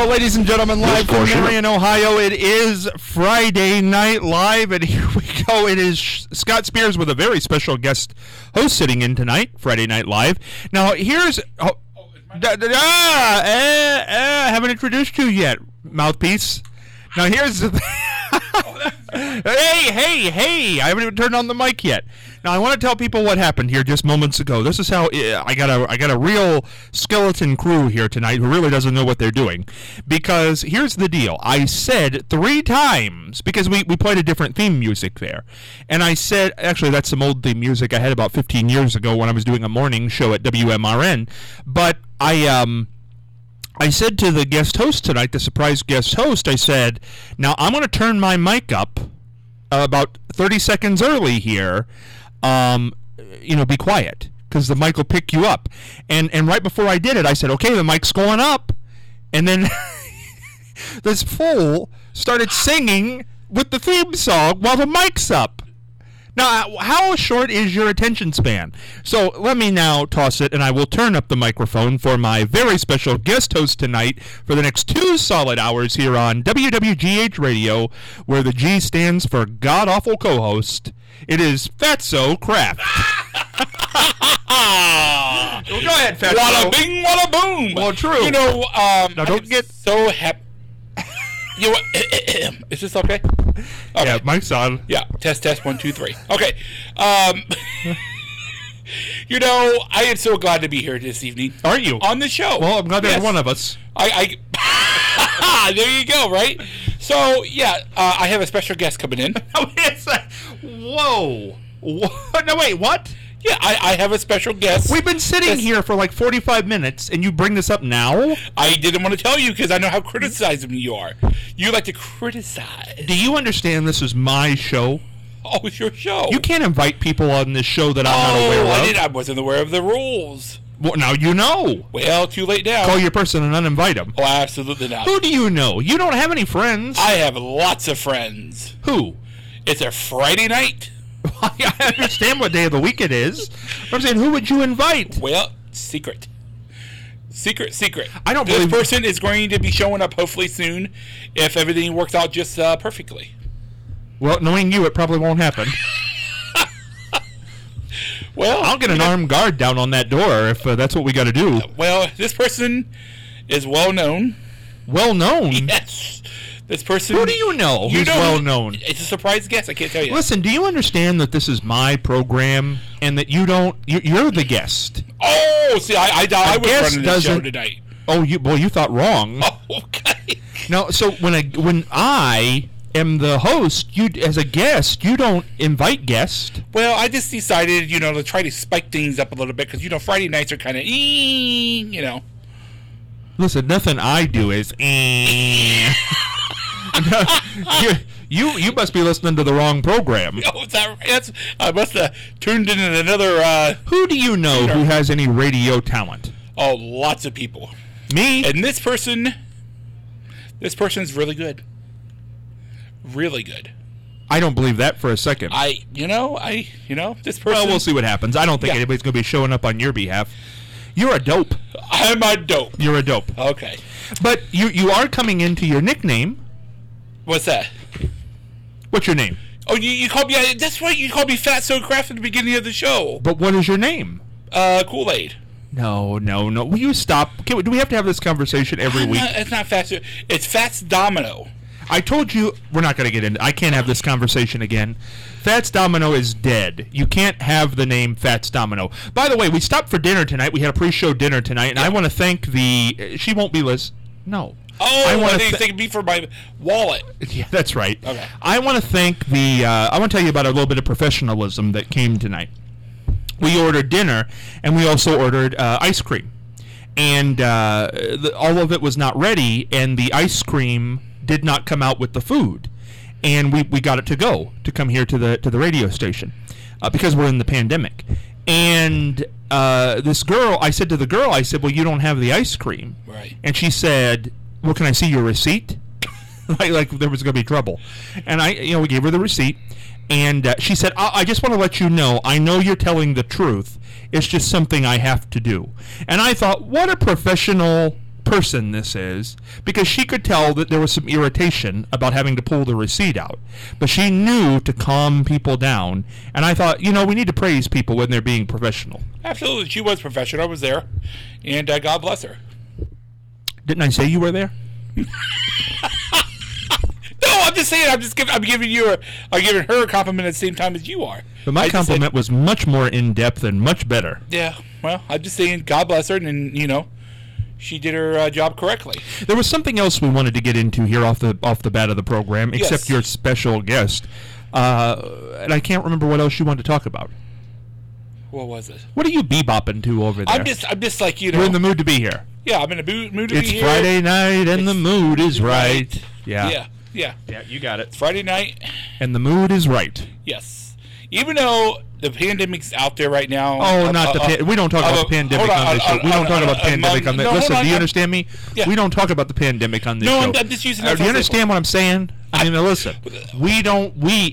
Well, ladies and gentlemen, live from Marion, Ohio, it is Friday Night Live, and here we go. It is Scott Spears with a very special guest host sitting in tonight, Friday Night Live. Now, here's... haven't introduced you yet, mouthpiece. Now, here's the Hey, I haven't even turned on the mic yet. Now, I want to tell people what happened here just moments ago. This is how I got a real skeleton crew here tonight who really doesn't know what they're doing. Because here's the deal. I said 3 times, because we played a different theme music there. And I said, actually, that's some old theme music I had about 15 years ago when I was doing a morning show at WMRN. But I said to the guest host tonight, the surprise guest host, I said, now I'm going to turn my mic up about 30 seconds early here. Be quiet, because the mic will pick you up. And right before I did it, I said, okay, the mic's going up. And then this fool started singing with the theme song while the mic's up. Now, how short is your attention span? So let me now toss it, and I will turn up the microphone for my very special guest host tonight for the next 2 solid hours here on WWGH Radio, where the G stands for God-Awful Co-Host. It is Fatso Kraft. Well, go ahead, Fatso. Wada bing, wada boom. Well, true. You know, now don't get so happy. You know what? Is this okay? Yeah, mic's on. Yeah, test 1 2 3. Okay. You know, I am so glad to be here this evening. Aren't you? On the show. Well, I'm glad there's one of us. I there you go, right? So, yeah, I have a special guest coming in. Whoa. No, wait, what? Yeah, I have a special guest. We've been sitting here for like 45 minutes, and you bring this up now? I didn't want to tell you because I know how criticizing you are. You like to criticize. Do you understand this is my show? Oh, it's your show. You can't invite people on this show that I'm not aware of. I wasn't aware of the rules. Well, now you know. Well, too late now. Call your person and uninvite them. Oh, absolutely not. Who do you know? You don't have any friends. I have lots of friends. Who? It's a Friday night. I understand what day of the week it is. I'm saying, who would you invite? Well, secret. I don't believe this person is going to be showing up hopefully soon if everything works out just perfectly. Well, knowing you, it probably won't happen. Well, I'll get an armed guard down on that door if that's what we got to do. Well, this person is well known. Well known? Yes. This person. Who do you know who's well known? It's a surprise guest. I can't tell you. Listen, do you understand that this is my program and that you don't? You're the guest. Oh, see, I was running the show tonight. Oh, you thought wrong. Oh, okay. No, so when I am the host, you as a guest, you don't invite guests. Well, I just decided, to try to spike things up a little bit because Friday nights are kind of, Listen, nothing I do is. You must be listening to the wrong program. Oh, is that right? I must have tuned in another... Who do you know who has any radio talent? Oh, lots of people. Me? And this person's really good. Really good. I don't believe that for a second. This person... Well, we'll see what happens. I don't think anybody's going to be showing up on your behalf. You're a dope. I'm a dope. You're a dope. Okay. But you are coming into your nickname. What's that? What's your name? Oh, you called me... That's right. You called me Fatso Kraft at the beginning of the show. But what is your name? Kool-Aid. No. Will you stop? Do we have to have this conversation every week? It's not Fatso. It's Fats Domino. I told you we're not going to get into. I can't have this conversation again. Fats Domino is dead. You can't have the name Fats Domino. By the way, we stopped for dinner tonight. We had a pre-show dinner tonight, and I want to thank the. She won't be Liz. No. Oh, I think thank me for my wallet. Yeah, that's right. Okay. I want to thank the. I want to tell you about a little bit of professionalism that came tonight. We ordered dinner, and we also ordered ice cream, and all of it was not ready, and the ice cream did not come out with the food, and we got it to come here to the radio station because we're in the pandemic. And this girl, I said to the girl, well, you don't have the ice cream, right? And she said, well, can I see your receipt? like there was going to be trouble. And we gave her the receipt, and she said, I just want to let you know, I know you're telling the truth. It's just something I have to do. And I thought, what a professional person this is, because she could tell that there was some irritation about having to pull the receipt out. But she knew to calm people down, and I thought, we need to praise people when they're being professional. Absolutely, she was professional. I was there, and God bless her. Didn't I say you were there? No, I'm just saying. I'm giving her a compliment at the same time as you are. But my compliment was much more in depth and much better. Yeah, well, I'm just saying, God bless her, and she did her job correctly. There was something else we wanted to get into here off the bat of the program, except your special guest, and I can't remember what else you wanted to talk about. What was it? What are you bebopping to over there? I'm just like We're in the mood to be here. Yeah, I'm in the mood to be here. It's Friday night and the mood is right. Yeah, you got it. It's Friday night. And the mood is right. Yes. Even though the pandemic's out there right now. Oh, we don't talk about the pandemic on this show. We don't talk about the pandemic on this. Listen, do you understand me? Yeah. We don't talk about the pandemic on this show. No, I'm just using that. Do you understand what I'm saying? I mean, listen. We don't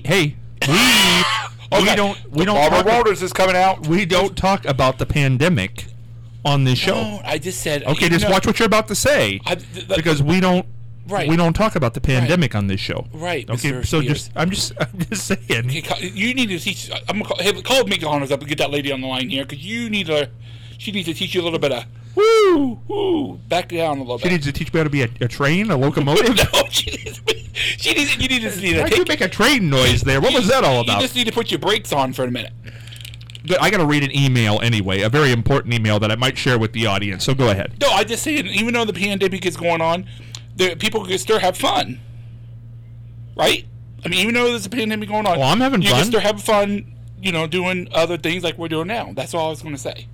Barbara Walters is coming out. We don't talk about the pandemic on this show. No, I just said. Okay, just watch what you're about to say, because we don't. Right. We don't talk about the pandemic on this show. Right. Okay. Mr. So Spears. I'm just saying. You need to teach. I'm gonna call Mickey Connors up and get that lady on the line here, because she needs to teach you a little bit of woo, back down a little bit. She needs to teach me how to be a train, a locomotive. No, you need to. Why'd you make a train noise there? What was that all about? You just need to put your brakes on for a minute. But I got to read an email anyway, a very important email that I might share with the audience. So go ahead. No, I just saying, even though the pandemic is going on, people can still have fun, right? I mean, even though there's a pandemic going on, well, I'm having you fun. can still have fun, doing other things like we're doing now. That's all I was going to say.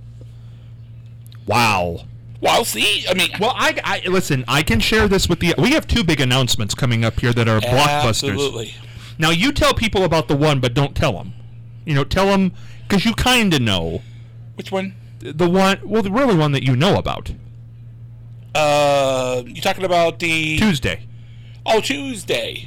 Wow. Well, see, I mean, well, I listen. I can share this with the. We have two big announcements coming up here that are blockbusters. Absolutely. Now you tell people about the one, but don't tell them. Tell them because you kind of know. Which one? The one. Well, the really one that you know about. You talking about the Tuesday? Oh, Tuesday.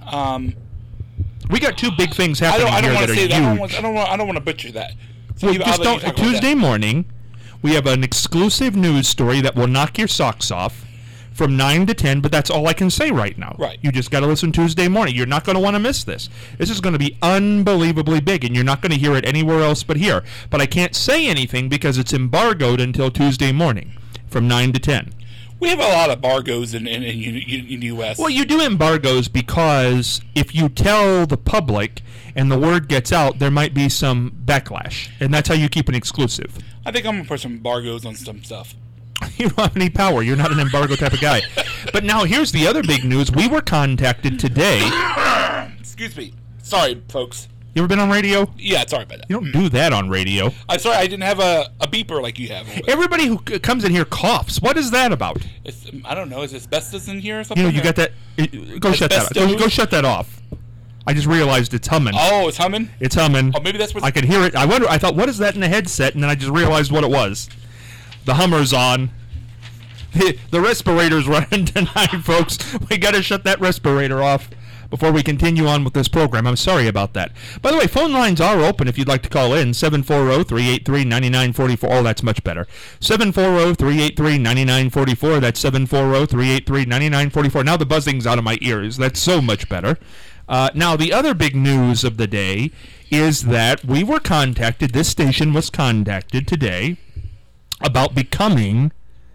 We got two big things happening I don't here want that to say are that. huge. I don't want to butcher that. So well, just don't. Tuesday morning, we have an exclusive news story that will knock your socks off from 9 to 10. But that's all I can say right now. Right. You just got to listen Tuesday morning. You're not going to want to miss this. This is going to be unbelievably big, and you're not going to hear it anywhere else but here. But I can't say anything because it's embargoed until Tuesday morning from 9 to 10. We have a lot of embargoes in the U.S. Well, you do embargoes because if you tell the public and the word gets out, there might be some backlash. And that's how you keep an exclusive. I think I'm going to put some embargoes on some stuff. You don't have any power. You're not an embargo type of guy. But now here's the other big news. We were contacted today. Excuse me. Sorry, folks. You ever been on radio? Yeah, sorry about that. You don't do that on radio. I'm sorry, I didn't have a beeper like you have. Everybody who comes in here coughs. What is that about? I don't know. Is asbestos in here or something? You got that? Go shut that off. Go shut that off. I just realized it's humming. Oh, it's humming? It's humming. Oh, maybe that's what... I could hear it. I thought, what is that in the headset? And then I just realized what it was. The hummer's on. The respirator's running tonight, folks. We got to shut that respirator off before we continue on with this program. I'm sorry about that. By the way, phone lines are open if you'd like to call in. 740-383-9944. Oh, that's much better. 740-383-9944. That's 740-383-9944. Now the buzzing's out of my ears. That's so much better. Now, the other big news of the day is that we were contacted, this station was contacted today about becoming...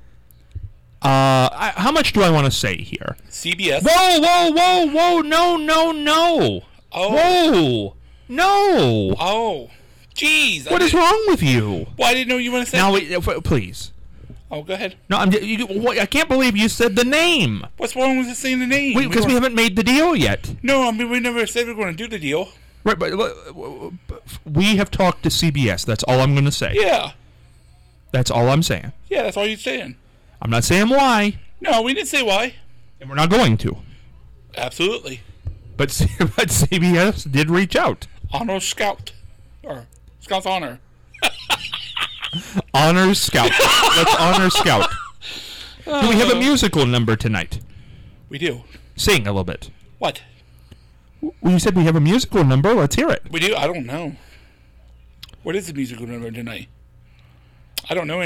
how much do I want to say here? CBS. Whoa, no. Oh. Whoa, no. Oh, jeez. What is wrong with you? Well, I didn't know you want to say. Now, please. Oh, go ahead. No, I can't believe you said the name. What's wrong with saying the name? Because we haven't made the deal yet. No, I mean, we never said we were going to do the deal. Right, but we have talked to CBS. That's all I'm going to say. Yeah. That's all I'm saying. Yeah, that's all you're saying. I'm not saying why. No, we didn't say why. And we're not going to. Absolutely. But CBS did reach out. Honor Scout. Or Scout's Honor. Honor Scout. Let's honor Scout. Do we have a musical number tonight? We do. Sing a little bit. What? Well, you said we have a musical number. Let's hear it. We do? I don't know. What is the musical number tonight? I don't know any.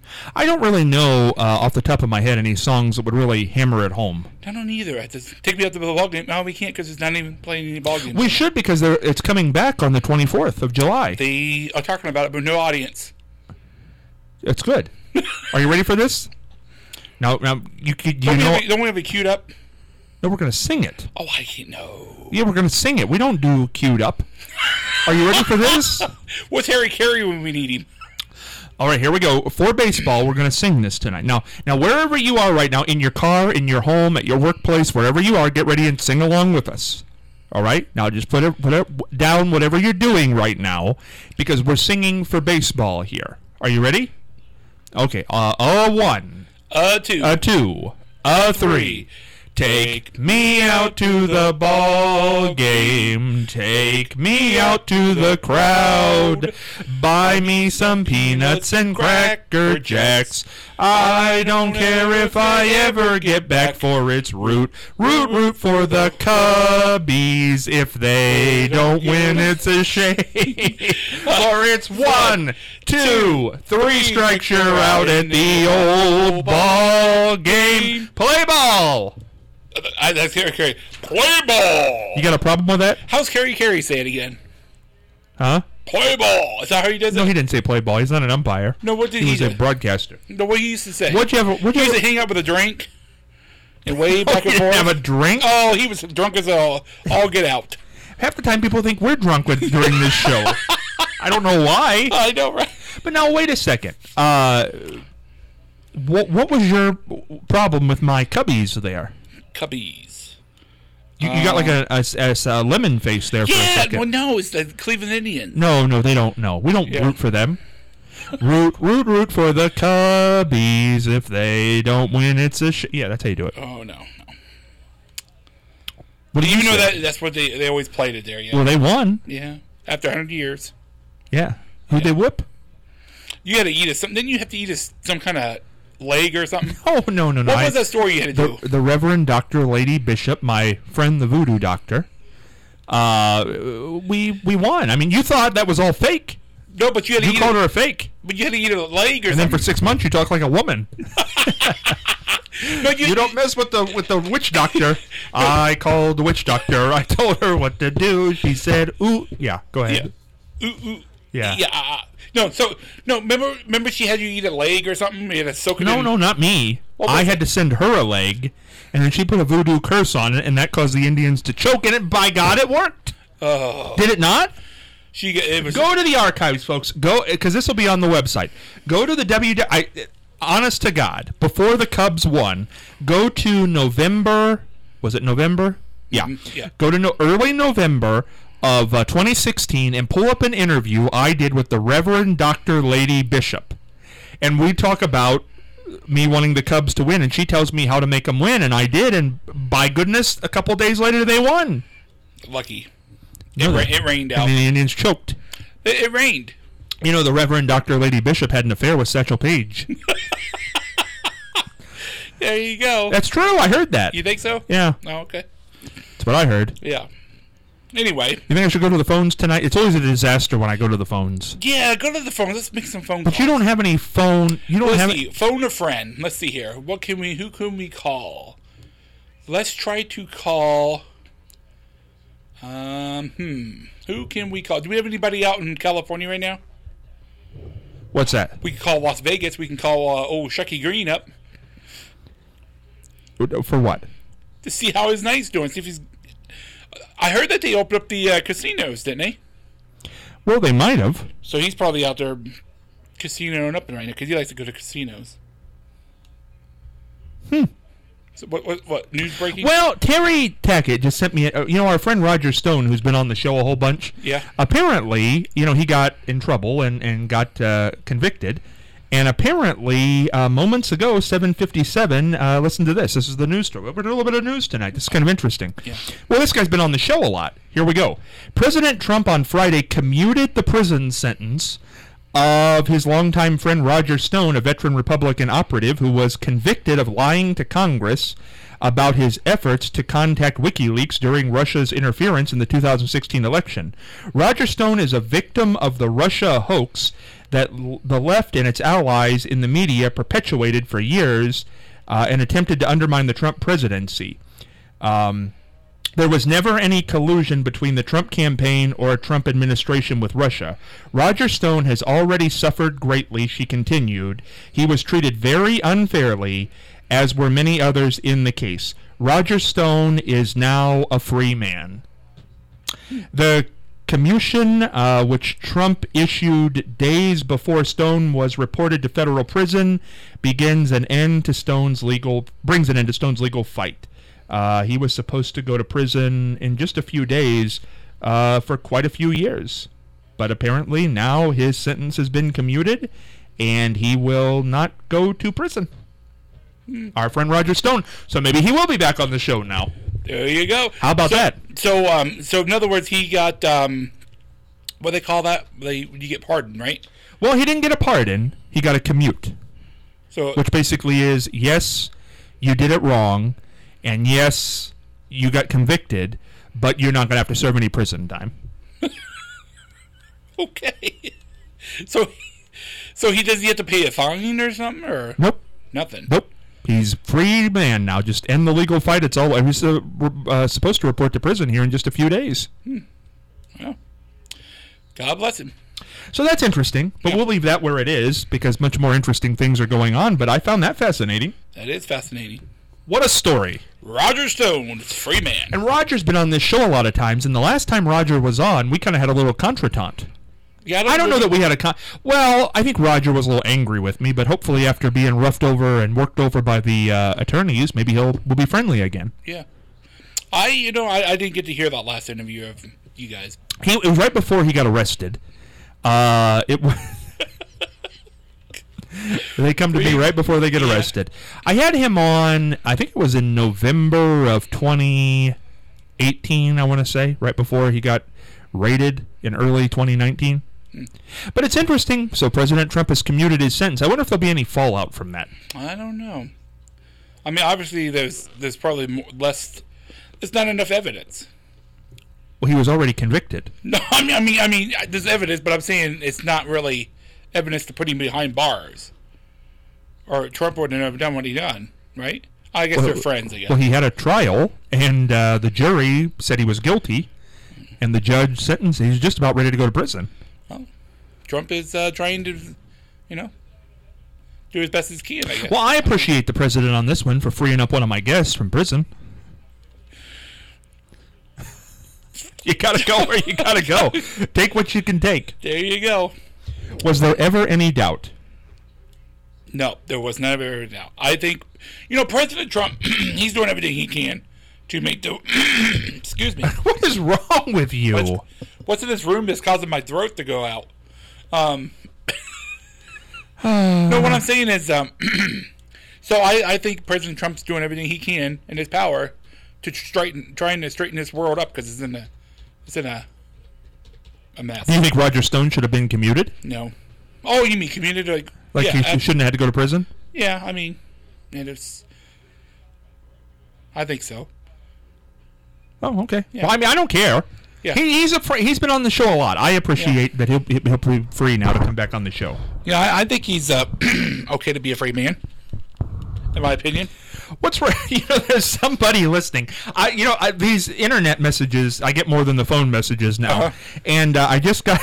I don't really know off the top of my head any songs that would really hammer it home. I don't either. Take me out to the ball game. No, we can't because it's not even playing any ball games. We should because it's coming back on the 24th of July. They are talking about it, but no audience. It's good. Are you ready for this? Now don't we have it queued up? No, we're going to sing it. Oh, I can't know. Yeah, we're going to sing it. We don't do queued up. Are you ready for this? What's Harry Carey when we need him? All right, here we go. For baseball, we're going to sing this tonight. Now, wherever you are right now, in your car, in your home, at your workplace, wherever you are, get ready and sing along with us. All right? Now, just put it down, whatever you're doing right now, because we're singing for baseball here. Are you ready? Okay. A one. A two. A two. A three. Take me out to the ball game. Take me out to the crowd. Buy me some peanuts and Cracker Jacks. I don't care if I ever get back, for it's root for the Cubbies. If they don't win, it's a shame. For it's 1, 2, 3 strikes, you're out at the old ball game. Play ball. That's Harry Carey. Play ball. You got a problem with that? How's Harry Carey say it again? Huh? Play ball. Is that how he does it? No, he didn't say play ball. He's not an umpire. No, what did he was do? a broadcaster. No, what he used to say. He used to hang out with a drink and wave back and he didn't forth. have a drink? Oh, he was drunk as all get out. Half the time people think we're drunk during this show. I don't know why. I know, right? But now, wait a second. What was your problem with my Cubbies there? Cubbies. You got like a lemon face there for a second. Yeah, well, no, it's the Cleveland Indians. No, they don't know. We don't root for them. Root for the Cubbies. If they don't win, it's a yeah, that's how you do it. Oh, no. What do you know that's what they always played it there, yeah. Well, they won. Yeah, after 100 years. Yeah. Who'd they whip? You had to eat something. Didn't you have to eat some kind of leg or something? Oh, no. What was that story you had to do? The Reverend Dr. Lady Bishop, my friend the voodoo doctor, we won. I mean, you thought that was all fake. No, but you had to You called her a fake. But you had to eat a leg or something. And then for 6 months you talk like a woman. No, you don't mess with the witch doctor. I called the witch doctor. I told her what to do. She said, ooh. Yeah, go ahead. Yeah. Ooh. Yeah. Yeah. No, remember she had you eat a leg or something? You had to soak it in? No, not me. I had to send her a leg, and then she put a voodoo curse on it, and that caused the Indians to choke, and by God, it worked. Did it not? Go to the archives, folks. Go, because this will be on the website. Go to the honest to God, before the Cubs won, go to November. Was it November? Yeah. Yeah. Go to early November of 2016 and pull up an interview I did with the Reverend Dr. Lady Bishop. And we talk about me wanting the Cubs to win, and she tells me how to make them win, and I did, and by goodness, a couple days later they won. Lucky. It rained out. And the Indians choked. It rained. You know, the Reverend Dr. Lady Bishop had an affair with Satchel Paige. There you go. That's true. I heard that. You think so? Yeah. Oh, okay. That's what I heard. Yeah. Anyway. You think I should go to the phones tonight? It's always a disaster when I go to the phones. Yeah, go to the phone. Let's make some phone calls. But you don't have any phone. You don't have see. Phone a friend. Let's see here. Who can we call? Let's try to call. Who can we call? Do we have anybody out in California right now? What's that? We can call Las Vegas. We can call Shucky Green up. For what? To see how his night's doing. See if he's. I heard that they opened up the casinos, didn't they? Well, they might have. So he's probably out there casinoing up right now because he likes to go to casinos. So what news breaking? Well, Terry Tackett just sent me, our friend Roger Stone, who's been on the show a whole bunch. Yeah. Apparently, he got in trouble and got convicted. And apparently, moments ago, 7:57, listen to this. This is the news story. We're doing a little bit of news tonight. This is kind of interesting. Yeah. Well, this guy's been on the show a lot. Here we go. President Trump on Friday commuted the prison sentence of his longtime friend Roger Stone, a veteran Republican operative who was convicted of lying to Congress about his efforts to contact WikiLeaks during Russia's interference in the 2016 election. Roger Stone is a victim of the Russia hoax that the left and its allies in the media perpetuated for years and attempted to undermine the Trump presidency. There was never any collusion between the Trump campaign or a Trump administration with Russia. Roger Stone has already suffered greatly, she continued. He was treated very unfairly, as were many others in the case. Roger Stone is now a free man. The commutation, which Trump issued days before Stone was reported to federal prison, brings an end to Stone's legal fight. He was supposed to go to prison in just a few days for quite a few years. But apparently now his sentence has been commuted and he will not go to prison. Our friend Roger Stone. So maybe he will be back on the show now. There you go. How about that? So in other words, he got, what do they call that? You get pardoned, right? Well, he didn't get a pardon. He got a commute. So, which basically is, yes, you did it wrong. And yes, you got convicted, but you're not going to have to serve any prison time. Okay. So he does he have to pay a fine or something, or nope, nothing. Nope. He's free man now. Just end the legal fight. It's all. He's supposed to report to prison here in just a few days. Well, God bless him. So that's interesting, but we'll leave that where it is because much more interesting things are going on. But I found that fascinating. That is fascinating. What a story. Roger Stone is free man. And Roger's been on this show a lot of times, and the last time Roger was on, we kind of had a little contretemps. Yeah, I don't know that we had well, I think Roger was a little angry with me, but hopefully after being roughed over and worked over by the attorneys, maybe we'll be friendly again. Yeah. I didn't get to hear that last interview of you guys. It was right before he got arrested. It was... They come to me right before they get arrested. I had him on, I think it was in November of 2018, I want to say, right before he got raided in early 2019. But it's interesting. So President Trump has commuted his sentence. I wonder if there'll be any fallout from that. I don't know. I mean, obviously, there's probably less. There's not enough evidence. Well, he was already convicted. No, I mean, there's evidence, but I'm saying it's not really evidence to put him behind bars. Or Trump wouldn't have done what he done, right? I guess they're friends, I guess. Well, he had a trial, and the jury said he was guilty, and the judge sentenced him. He's just about ready to go to prison. Well, Trump is trying to, do his best as he can, I guess. Well, I appreciate the president on this one for freeing up one of my guests from prison. You gotta go where you gotta go. Take what you can take. There you go. Was there ever any doubt? No, there was never any doubt. I think, President Trump, he's doing everything he can to make the... Excuse me. What is wrong with you? What's in this room that's causing my throat to go out? No, what I'm saying is, so I think President Trump's doing everything he can in his power to trying to straighten this world up because it's in a mess. Do you think Roger Stone should have been commuted? No. Oh, you mean commuted? Like he shouldn't have had to go to prison? Yeah, I mean, I think so. Oh, okay. Yeah. Well, I mean, I don't care. Yeah. He's been on the show a lot. I appreciate that he'll be free now to come back on the show. Yeah, I think he's okay to be a free man, in my opinion. What's right? There's somebody listening. These internet messages, I get more than the phone messages now, and I just got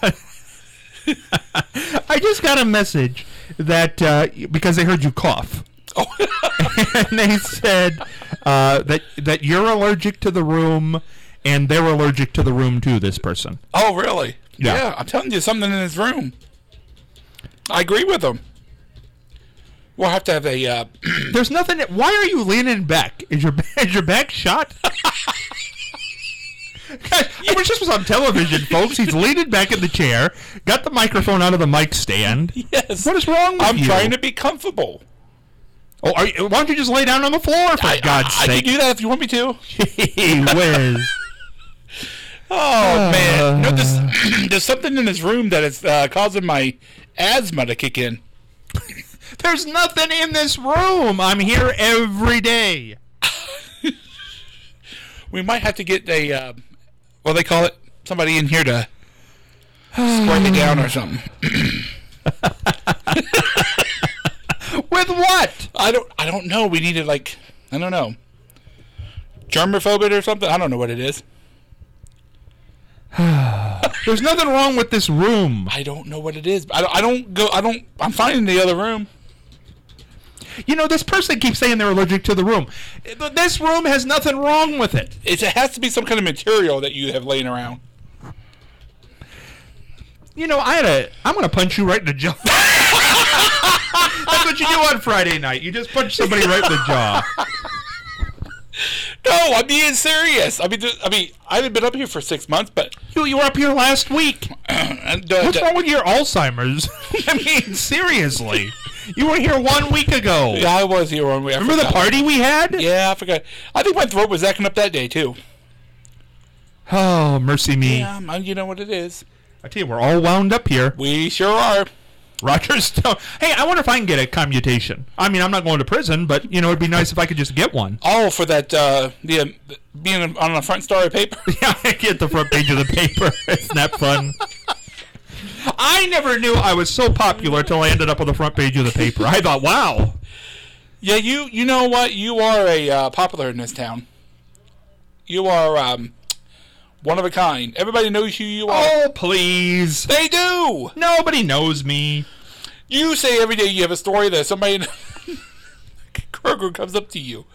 a message that because they heard you cough, and they said that you're allergic to the room, and they're allergic to the room too. This person. Oh, really? Yeah. I'm telling you, something in his room. I agree with him. We'll have to have a... There's nothing... Why are you leaning back? Is your back shot? It was just on television, folks. He's leaning back in the chair, got the microphone out of the mic stand. Yes. What is wrong with you? I'm trying to be comfortable. Oh, why don't you just lay down on the floor, for God's sake? I can do that if you want me to. Gee whiz. Oh, man. No, there's something in his room that is causing my asthma to kick in. There's nothing in this room. I'm here every day. We might have to get a, what do they call it? Somebody in here to spray it down or something. With what? I don't know. We needed I don't know, germophobe or something. I don't know what it is. There's nothing wrong with this room. I don't know what it is. I'm fine in the other room. You know, this person keeps saying they're allergic to the room. This room has nothing wrong with it. It has to be some kind of material that you have laying around. You know, I'm going to punch you right in the jaw. That's what you do on Friday night. You just punch somebody right in the jaw. No, I'm being serious. I mean, I haven't been up here for 6 months, but You were up here last week. What's wrong with your Alzheimer's? I mean, seriously. You were here 1 week ago. Yeah, I was here 1 week. Remember the party we had? Yeah, I forgot. I think my throat was acting up that day, too. Oh, mercy me. Yeah, you know what it is. I tell you, we're all wound up here. We sure are. Roger Stone. Hey, I wonder if I can get a commutation. I mean, I'm not going to prison, but, you know, it'd be nice if I could just get one. Oh, for that, being on the front story paper? Yeah, I get the front page of the paper. Isn't that fun? I never knew I was so popular until I ended up on the front page of the paper. I thought, wow. Yeah, you know what? You are a popular in this town. You are one of a kind. Everybody knows who you are. Oh, please. They do. Nobody knows me. You say every day you have a story that somebody in Kroger comes up to you.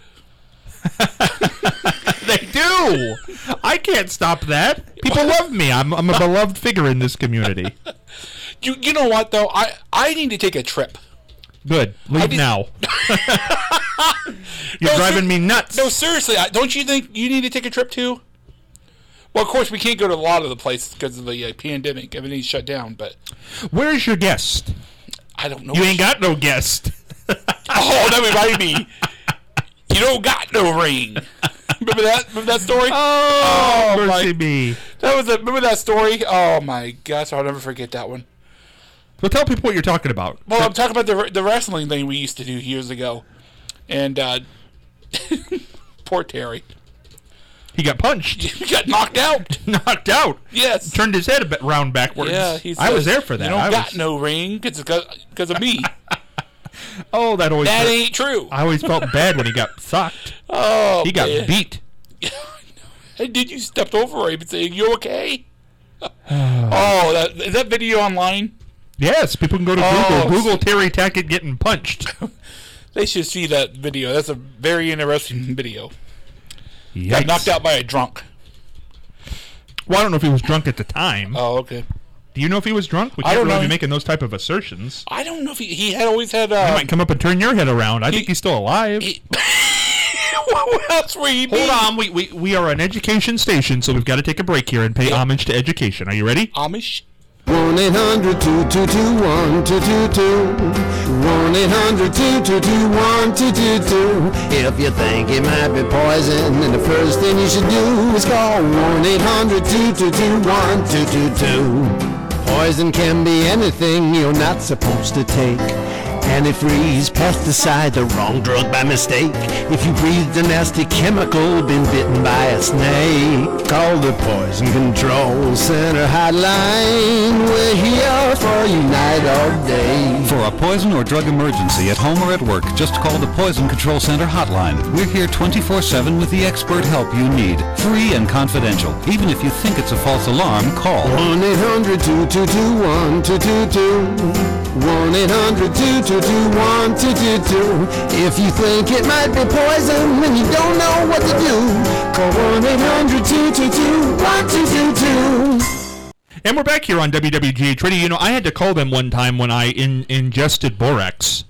They do. I can't stop that. People love me. I'm a beloved figure in this community. You know what, though? I need to take a trip. Good. Leave now. You're driving me nuts. No, seriously. Don't you think you need to take a trip, too? Well, of course, we can't go to a lot of the places because of the pandemic. Everything's shut down, but... Where's your guest? I don't know. You ain't got no guest. Oh, that reminded me. You don't got no ring. Remember that story? Oh, mercy me. Remember that story? Oh, my gosh. I'll never forget that one. Well, tell people what you're talking about. Well, I'm talking about the wrestling thing we used to do years ago. And poor Terry. He got punched. He got knocked out. Knocked out. Yes. Turned his head a bit round backwards. Yeah, I was there for that. You don't got no ring because of me. Oh, that hurt. Ain't true. I always felt bad when he got sucked. Oh, he got beat. Hey, did you stepped over him and say, "You okay?" Oh, is that video online? Yes, people can go to Google. Google Terry Tackett getting punched. They should see that video. That's a very interesting video. Yikes. Got knocked out by a drunk. Well, I don't know if he was drunk at the time. Oh, okay. Do you know if he was drunk? We can't really be making those type of assertions. I don't know if he had always had... He might come up and turn your head around. I think he's still alive. What else were you Hold on. We are an education station, so we've got to take a break here and pay homage to education. Are you ready? Amish? 1-800-222-1222 1-800-222-1222 If you think it might be poison, then the first thing you should do is call 1-800-222-1222 Poison can be anything you're not supposed to take. Antifreeze, pesticide, the wrong drug by mistake. If you breathed a nasty chemical, been bitten by a snake, call the Poison Control Center hotline. We're here for you night or day. For a poison or drug emergency at home or at work, just call the Poison Control Center hotline. We're here 24/7 with the expert help you need. Free and confidential. Even if you think it's a false alarm, call 1-800-222-1222 1-800-222-1222 If you think it might be poison and you don't know what to do, call 1-800-222-1222 And we're back here on WWGH Radio. You know, I had to call them one time when I ingested borax.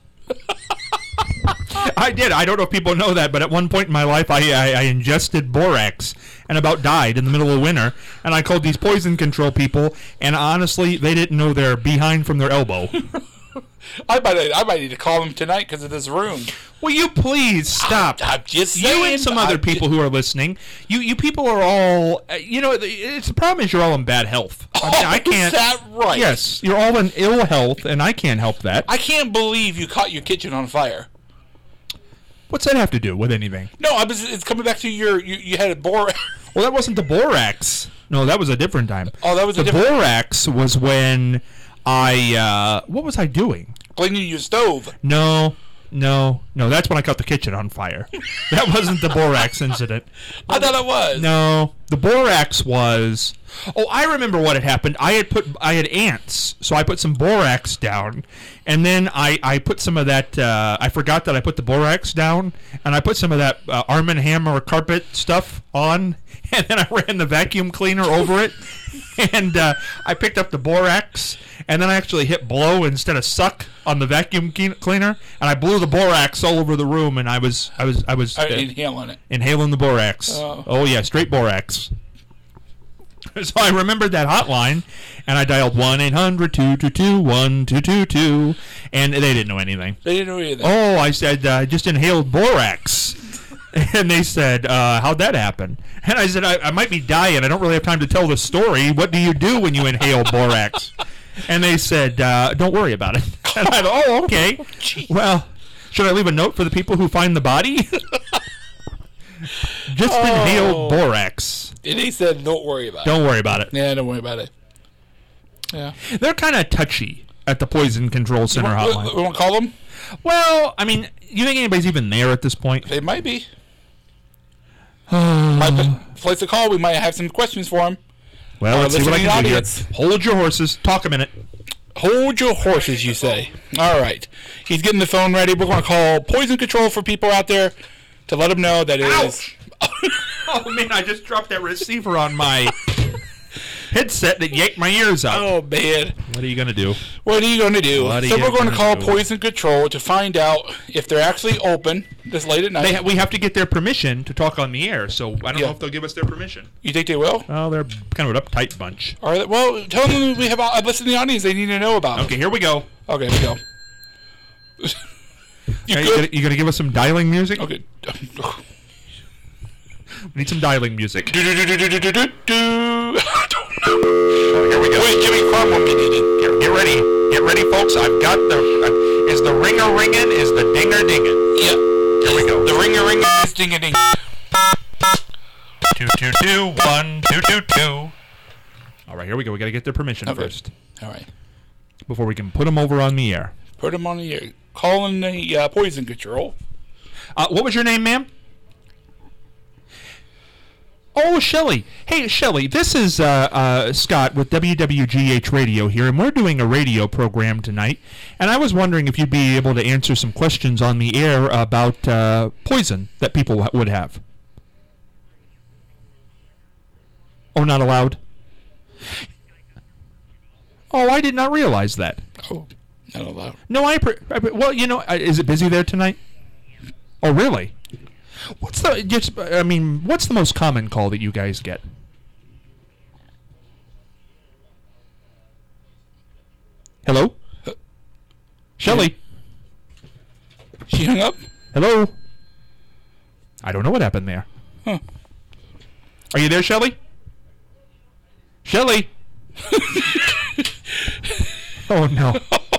I did. I don't know if people know that, but at one point in my life, I ingested borax and about died in the middle of winter. And I called these poison control people, and honestly, they didn't know their behind from their elbow. I might need to call them tonight because of this room. Will you please stop? I'm just saying. You and some other people who are listening, you people are all, it's the problem is you're all in bad health. I mean, I can't. Is that right? Yes, you're all in ill health, and I can't help that. I can't believe you caught your kitchen on fire. What's that have to do with anything? No, it's coming back to you had a borax. Well, that wasn't the borax. No, that was a different time. Oh, that was the borax was when what was I doing? Cleaning your stove. No, that's when I caught the kitchen on fire. That wasn't the borax incident. I thought it was. No, the borax was... Oh, I remember what had happened. I had ants, so I put some borax down, and then I put some of that, I forgot that I put the borax down, and I put some of that Arm & Hammer carpet stuff on, and then I ran the vacuum cleaner over it, and I picked up the borax, and then I actually hit blow instead of suck on the vacuum cleaner, and I blew the borax all over the room, and I was inhaling it. Inhaling the borax. Oh yeah, straight borax. So I remembered that hotline, and I dialed 1-800-222-1222, and they didn't know anything. They didn't know anything. Oh, I said, I just inhaled borax. And they said, how'd that happen? And I said, I might be dying. I don't really have time to tell the story. What do you do when you inhale borax? And they said, don't worry about it. And I thought, oh, okay. Well, should I leave a note for the people who find the body? Just inhaled borax. And he said, don't worry about it. Don't worry about it. Yeah, don't worry about it. Yeah. They're kind of touchy at the Poison Control Center hotline. We want to call them? Well, I mean, you think anybody's even there at this point? They might be. Might place a call. We might have some questions for him. Well, let's see what I can do here. Hold your horses. Talk a minute. Hold your horses, you say. All right. He's getting the phone ready. We're going to call Poison Control for people out there to let them know that it is... Oh, man, I just dropped that receiver on my headset that yanked my ears out. Oh, man. What are you going to do? So we're going to call Poison Control to find out if they're actually open this late at night. We have to get their permission to talk on the air, so I don't know if they'll give us their permission. You think they will? Oh, they're kind of an uptight bunch. All right. Well, tell them we have a list of the audience they need to know about. Okay, here we go. Okay, here we go. You gonna give us some dialing music? Okay. We need some dialing music. I don't know. Here we go. Wait, Jimmy Cromwell get it. Get ready. Get ready, folks. I've got the... is the ringer ringing? Is the dinger dinging? Yeah. Here we go. The ringer ringing is ding a ding. 222-1222. All right, here we go. We got to get their permission first. All right. Before we can put them over on the air. Put them on the air. Calling the Poison Control. What was your name, ma'am? Oh, Shelley. Hey, Shelley, this is Scott with WWGH Radio here, and we're doing a radio program tonight, and I was wondering if you'd be able to answer some questions on the air about poison that people would have. Oh, not allowed? Oh, I did not realize that. Oh, not allowed. No, well, you know, is it busy there tonight? Oh, really? What's the most common call that you guys get? Hello? Shelley? She hung up? Hello? I don't know what happened there. Huh. Are you there, Shelley? Shelley? Oh, no.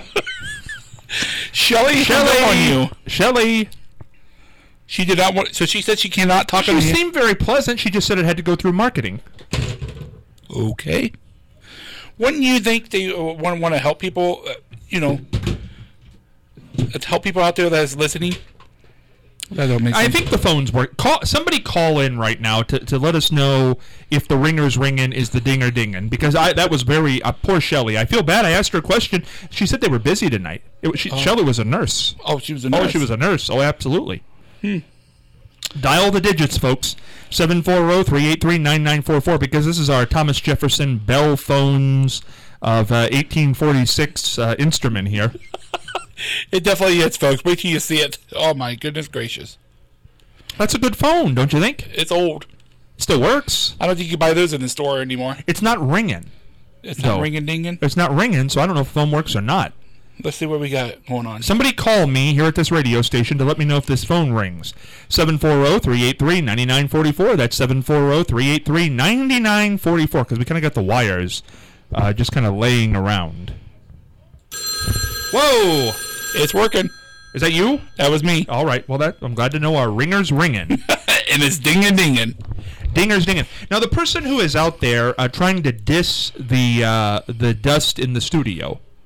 Shelley hung up on you. Shelley? She did not want... So she said she cannot talk on the air? She seemed very pleasant. She just said it had to go through marketing. Okay. Wouldn't you think they want to help people, to help people out there that's listening? That don't make sense. I think the phones work. Somebody call in right now to let us know if the ringer's ringing is the dinger dinging, because that was very... poor Shelley. I feel bad. I asked her a question. She said they were busy tonight. Shelley was a nurse. Oh, she was a nurse. Oh, she was a nurse. Oh, absolutely. Dial the digits, folks. 740-383-9944, because this is our Thomas Jefferson Bell phones of 1846 instrument here. It definitely is, folks. Wait till you see it. Oh, my goodness gracious. That's a good phone, don't you think? It's old. Still works. I don't think you can buy those in the store anymore. It's not ringing. It's not ringing dinging? It's not ringing, so I don't know if the phone works or not. Let's see what we got going on. Somebody call me here at this radio station to let me know if this phone rings. 740-383-9944. That's 740-383-9944, because we kind of got the wires just kind of laying around. Whoa! It's working. Is that you? That was me. All right. Well, I'm glad to know our ringer's ringing. And it's dinging dinging. Dinger's dinging. Now, the person who is out there trying to diss the dust in the studio,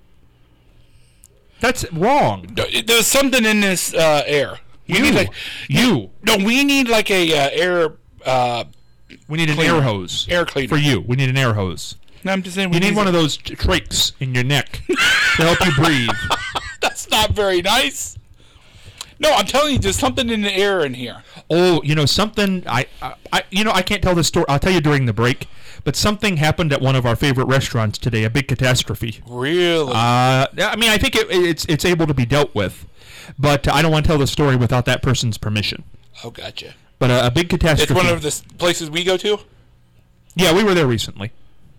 That's wrong. There's something in this air. We need like a air. We need an air hose. Air cleaner. For you. We need an air hose. No, I'm just saying. You need one of those trachs in your neck to help you breathe. That's not very nice. No, I'm telling you, there's something in the air in here. Oh, something. I can't tell the story. I'll tell you during the break. But something happened at one of our favorite restaurants today. A big catastrophe. Really? I think it's able to be dealt with, but I don't want to tell the story without that person's permission. Oh, gotcha. But a big catastrophe. It's one of the places we go to? Yeah, we were there recently.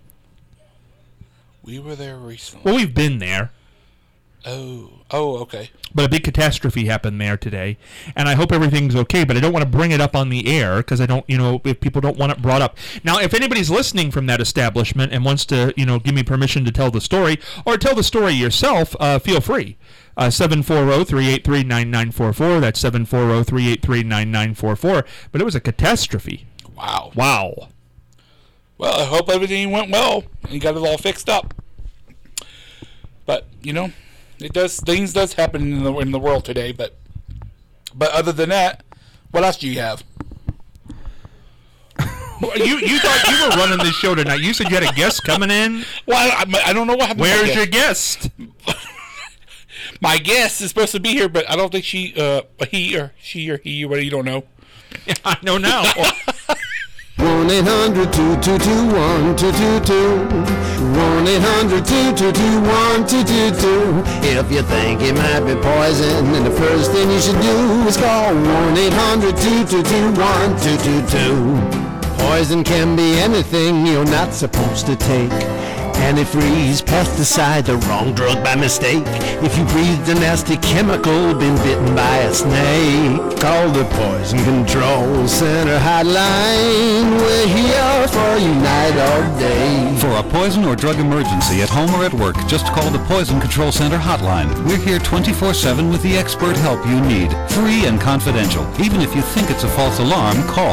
Well, we've been there. Oh, okay. But a big catastrophe happened there today, and I hope everything's okay, but I don't want to bring it up on the air, because I don't, if people don't want it brought up. Now, if anybody's listening from that establishment and wants to, give me permission to tell the story, or tell the story yourself, feel free. 740-383-9944. That's 740-383-9944. But it was a catastrophe. Wow. Wow. Well, I hope everything went well and you got it all fixed up. But, things does happen in the world today, but other than that, what else do you have? You thought you were running this show tonight. You said you had a guest coming in? Well, I don't know what happened. Where's your guest? My guest is supposed to be here, but I don't think he or she, what you don't know. Yeah, I know now. 1-800-222-1222 1-800-222-1222. If you think it might be poison, then the first thing you should do is call 1-800-222-1222. Poison can be anything you're not supposed to take. Antifreeze, pesticide, the wrong drug by mistake. If you breathe a nasty chemical, been bitten by a snake, call the Poison Control Center hotline. We're here for you night or day. For a poison or drug emergency at home or at work, just call the Poison Control Center hotline. We're here 24/7 with the expert help you need. Free and confidential. Even if you think it's a false alarm, call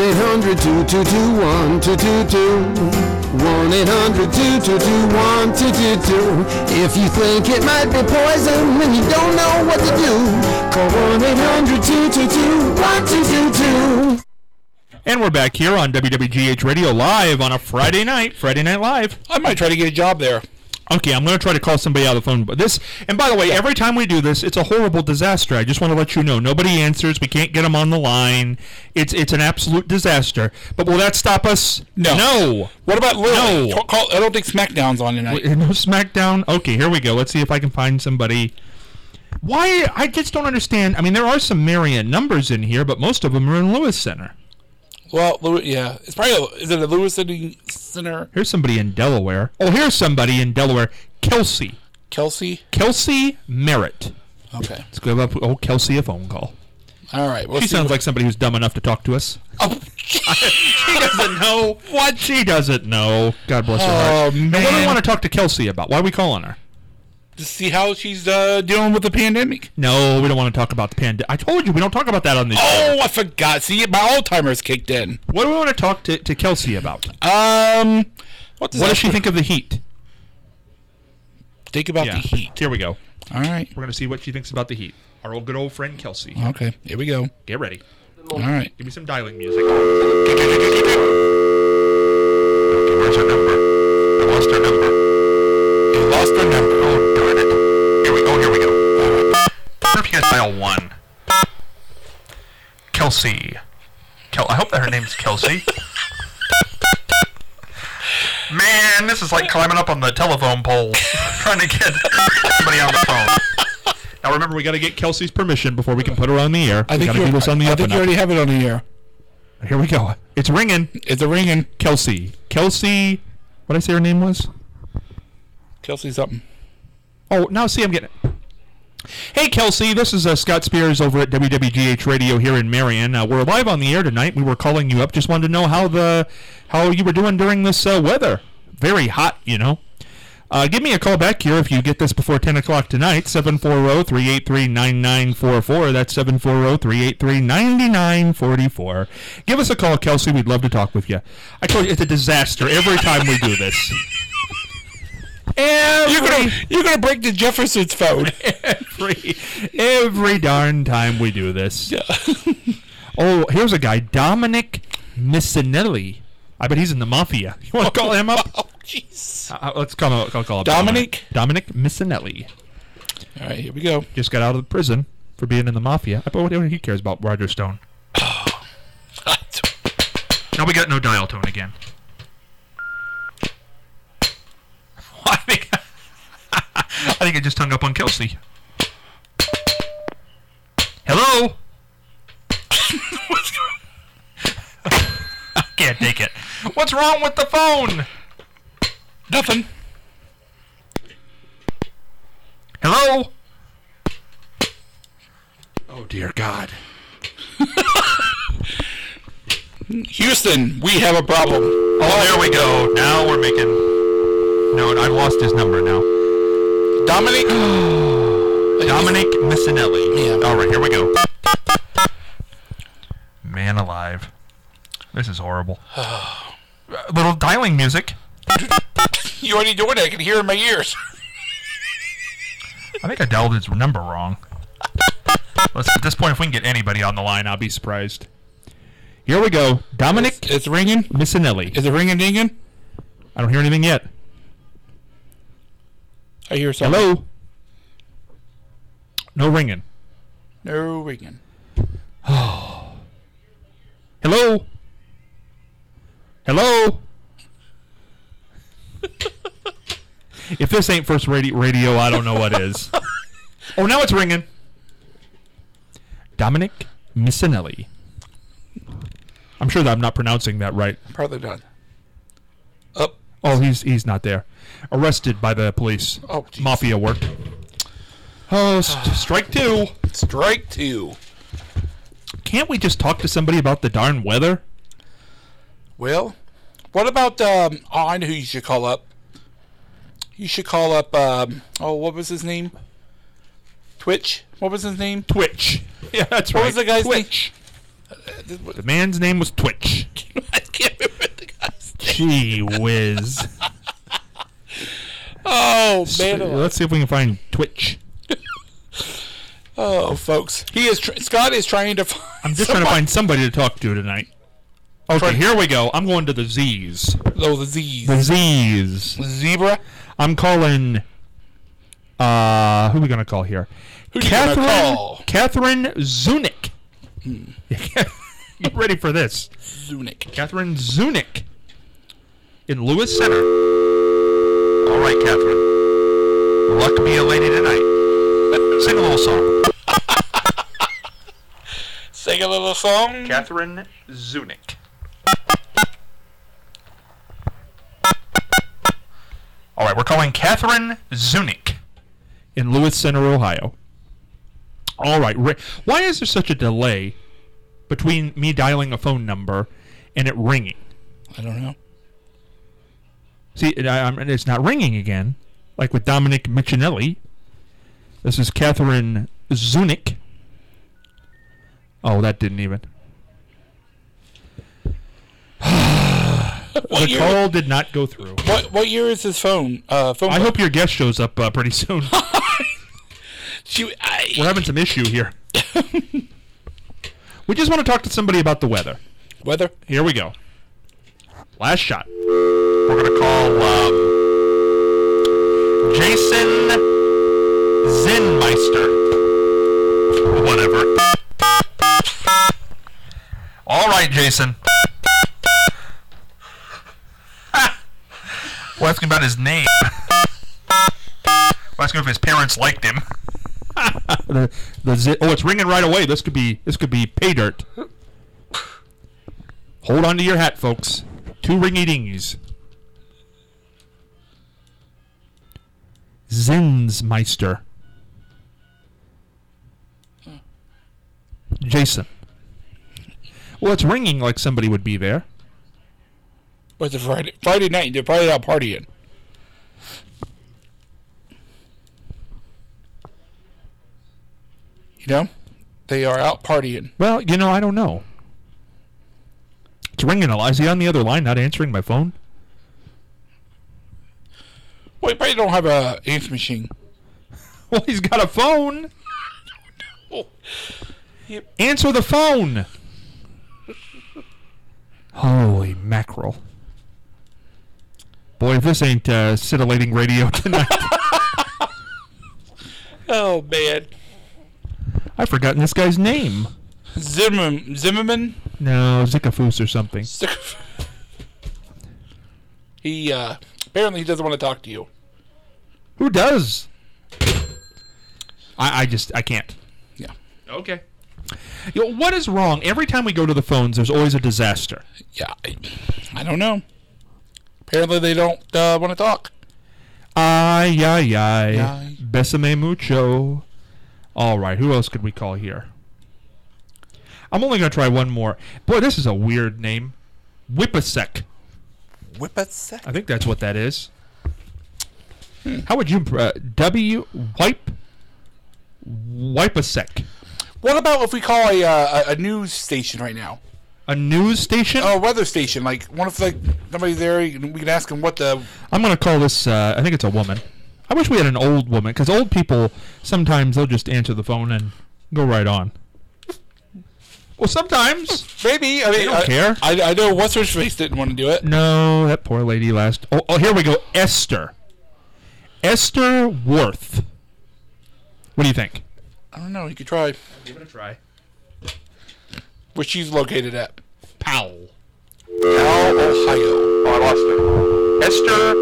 1-800-222-1222. 1-800-222-1222. If you think it might be poison and you don't know what to do, call 1-800-222-1222. And we're back here on WWGH Radio Live on a Friday Night Live. I might try to get a job there. Okay, I'm going to try to call somebody out of the phone. But and by the way, every time we do this, it's a horrible disaster. I just want to let you know. Nobody answers. We can't get them on the line. It's an absolute disaster. But will that stop us? No. What about Lily? No. I don't think SmackDown's on tonight. No SmackDown? Okay, here we go. Let's see if I can find somebody. Why? I just don't understand. I mean, there are some Marion numbers in here, but most of them are in Lewis Center. Well, yeah. It's probably is it a Lewis Center? Here's somebody in Delaware. Oh, here's somebody in Delaware. Kelsey Merritt. Okay. Let's give up Kelsey a phone call. All right. She sounds like somebody who's dumb enough to talk to us. Oh, she doesn't know. What? She doesn't know. God bless her heart. Oh, man. Now, what do we want to talk to Kelsey about? Why are we calling her? To see how she's dealing with the pandemic. No, we don't want to talk about the pandemic. I told you we don't talk about that on this show. Oh, I forgot. See, my Alzheimer's kicked in. What do we want to talk to Kelsey about? What does she think of the heat? Think about the heat. Here we go. All right. We're going to see what she thinks about the heat. Our good old friend Kelsey. Okay, here we go. Get ready. All right. Give me some dialing music. Okay, where's her number? I lost her number. You lost her number. Oh, darn it. Here we go. I wonder if you guys dial 1. Kelsey. I hope that her name's Kelsey. Man, this is like climbing up on the telephone pole, trying to get somebody on the phone. Now remember, we got to get Kelsey's permission before we can put her on the air. I think you already have it on the air. Here we go. It's ringing. It's a ringing. Kelsey. What did I say her name was? Kelsey something. Oh, now see, I'm getting it. Hey, Kelsey, this is Scott Spears over at WWGH Radio here in Marion. We're live on the air tonight. We were calling you up. Just wanted to know how you were doing during this weather. Very hot, Give me a call back here if you get this before 10 o'clock tonight, 740-383-9944. That's 740-383-9944. Give us a call, Kelsey. We'd love to talk with you. I told you, it's a disaster every time we do this. You're gonna break the Jefferson's phone. every darn time we do this. Yeah. Oh, here's a guy, Dominic Missinelli. I bet he's in the mafia. You want to call him up? Oh, jeez. Let's call him Dominic? Dominic Missinelli. All right, here we go. Just got out of the prison for being in the mafia. I bet what he cares about Roger Stone. Now we got no dial tone again. I think it just hung up on Kelsey. Hello? I can't take it. What's wrong with the phone? Nothing. Hello? Oh, dear God. Houston, we have a problem. Oh, there we go. Now we're making... No, I've lost his number now. Dominic? Dominic Missinelli. Yeah. All right, here we go. Man alive. This is horrible. Little dialing music. You already doing it. I can hear it in my ears. I think I dialed his number wrong. At this point, if we can get anybody on the line, I'll be surprised. Here we go. Dominic It's ringing. Missinelli. Is it ringing dinging? I don't hear anything yet. I hear something. Hello? No ringing. No ringing. Hello? Hello? If this ain't first radio, I don't know what is. Oh, now it's ringing. Dominic Missinelli. I'm sure that I'm not pronouncing that right. Probably not. Up. Oh, he's not there. Arrested by the police. Oh, geez. Mafia work. Oh, strike two. Strike two. Can't we just talk to somebody about the darn weather? Well, what about on who you should call up? You should call up. What was his name? Twitch. What was his name? Twitch. Yeah, that's What right. was the guy's Twitch. The man's name was Twitch. I can't remember the guy's name. Gee whiz. Oh man! Let's see if we can find Twitch. Oh, folks, Scott is trying to. I'm just trying to find somebody to talk to tonight. Okay, here we go. I'm going to the Z's. Oh, the Z's. The Z's. Zebra. I'm calling. Who are we gonna call here? Who you gonna call? Catherine Zunick. Get ready for this. Zunick. Catherine Zunick in Lewis Center. All right, Catherine. Luck be a lady tonight. Sing a little song. Sing a little song. Catherine Zunick. All right, we're calling Catherine Zunick in Lewis Center, Ohio. All right. Why is there such a delay between me dialing a phone number and it ringing? I don't know. See, it's not ringing again, like with Dominic Missinelli. This is Catherine Zunick. Oh, that didn't even. The call did not go through. What year is his phone? I hope your guest shows up pretty soon. We're having some issue here. We just want to talk to somebody about the weather. Weather? Here we go. Last shot. We're going to call Jason Zenmeister. Whatever. All right, Jason. We'll ask him about his name. We'll ask him if his parents liked him. It's ringing right away. This could be pay dirt. Hold on to your hat, folks. 2 ringy dingies. Zinsmeister. Jason. Well, it's ringing like somebody would be there. But it's a Friday night. They're probably out partying. You know? They are out partying. Well, I don't know. It's ringing a lot. Is he on the other line not answering my phone? Well, he probably don't have a answer machine. Well, he's got a phone. Oh. Yep. Answer the phone. Holy mackerel. Boy, if this ain't scintillating radio tonight. Oh, man. I've forgotten this guy's name. Zimmerman? No, Zickafoos or something. He, apparently he doesn't want to talk to you. Who does? I can't. Yeah. Okay. You know, what is wrong? Every time we go to the phones, there's always a disaster. Yeah, I don't know. Apparently they don't want to talk. Ay, ay, ay. Ay. Besame mucho. All right, who else could we call here? I'm only going to try one more. Boy, this is a weird name. Whipasek. Whipasek? I think that's what that is. How would you... Whipasek. What about if we call a news station right now? A news station? Oh, a weather station. Like, what if, like, somebody's there, we can ask them what the... I'm going to call this, I think it's a woman. I wish we had an old woman, because old people, sometimes they'll just answer the phone and go right on. Well, sometimes. Maybe. I mean, They don't care. I know What's-Her-Face didn't want to do it. No, that poor lady last... Oh, here we go. Esther. Esther Worth. What do you think? I don't know. You could try. Give it a try. Where she's located at. Powell. Powell, Ohio. Oh, I lost it. Esther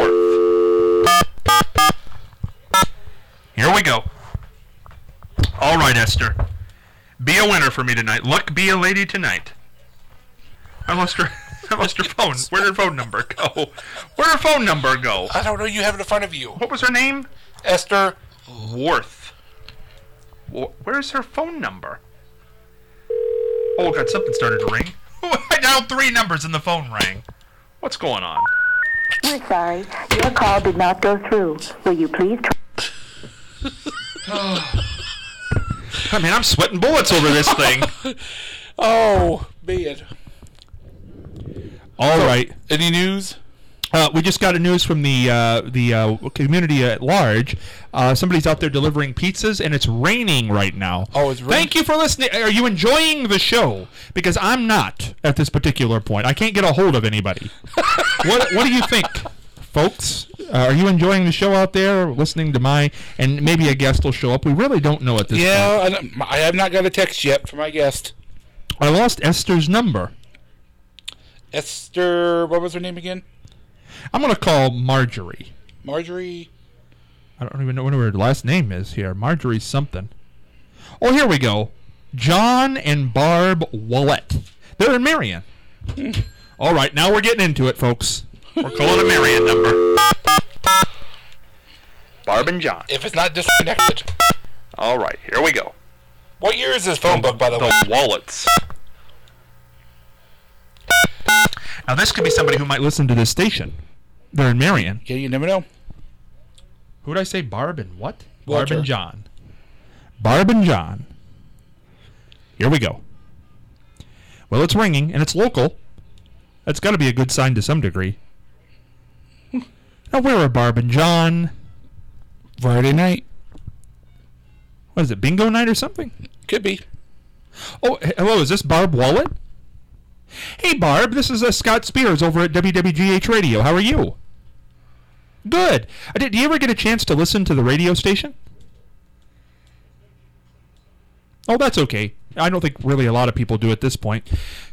Worth. Here we go. All right, Esther. Be a winner for me tonight. Luck be a lady tonight. I lost her phone. Where'd her phone number go? Where'd her phone number go? I don't know. You have it in front of you. What was her name? Esther. Worth. Where's her phone number? Oh, God, something started to ring. I dialed 3 numbers and the phone rang. What's going on? We're sorry. Your call did not go through. Will you please... I mean, I'm sweating bullets over this thing. Oh, man. All right. Any news? We just got a news from the community at large. Somebody's out there delivering pizzas, and it's raining right now. Oh, it's raining? Thank you for listening. Are you enjoying the show? Because I'm not at this particular point. I can't get a hold of anybody. What do you think, folks? Are you enjoying the show out there, listening to and maybe a guest will show up? We really don't know at this point. Yeah, I have not got a text yet from my guest. I lost Esther's number. Esther, what was her name again? I'm going to call Marjorie. Marjorie? I don't even know what her last name is here. Marjorie something. Oh, here we go. John and Barb Wallet. They're in Marion. All right, now we're getting into it, folks. We're calling a Marion number. Barb and John. If it's not disconnected. All right, here we go. What year is this phone book, by the way? The Wallets. Now, this could be somebody who might listen to this station. They're in Marion. Yeah, you never know. Who did I say? Barb and what? Walter. Barb and John. Barb and John. Here we go. Well, it's ringing, and it's local. That's got to be a good sign to some degree. Now, where are Barb and John? Friday night. What is it, bingo night or something? Could be. Oh, hello, is this Barb Wallet? Hey, Barb, this is Scott Spears over at WWGH Radio. How are you? Good. Did you ever get a chance to listen to the radio station? Oh, that's okay. I don't think really a lot of people do at this point.